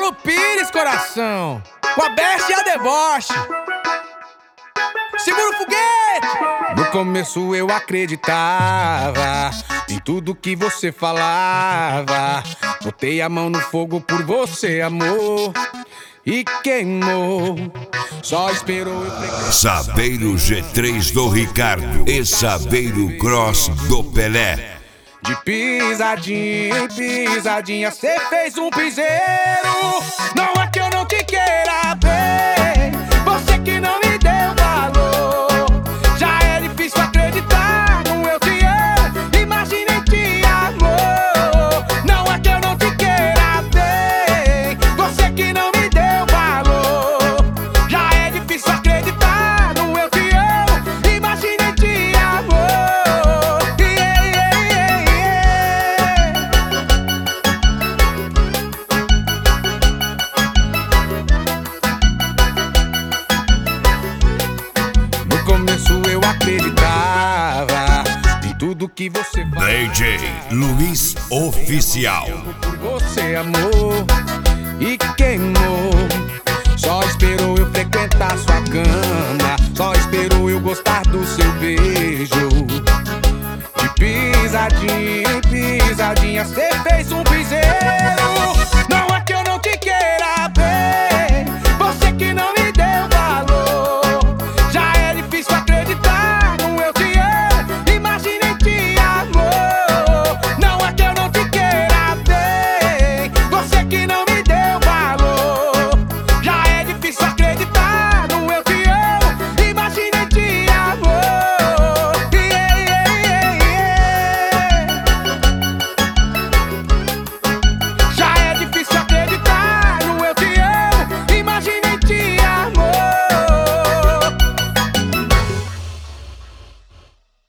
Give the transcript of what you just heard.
Paulo Pires, coração. Com a besta e a deboche. Segura o foguete! No começo eu acreditava em tudo que você falava. Botei a mão no fogo por você, amor, e queimou. Só esperou eu pegar. Saveiro G3 do Ricardo e Saveiro Cross do Pelé. De pisadinha em pisadinha, cê fez um piseiro. Não é que eu não te queira ver, você que não me deu valor. Já é difícil acreditar no eu te amo, imaginei te amor. Não é que eu não te queira ver, você que não me deu valor. Já é difícil acreditar no eu te amo, imaginei te amor. No começo eu acreditava em tudo que você falava. DJ Luiz Oficial. Por você, amor, e queimou. Só esperou eu frequentar sua cama, só esperou eu gostar do seu beijo. De pisadinha em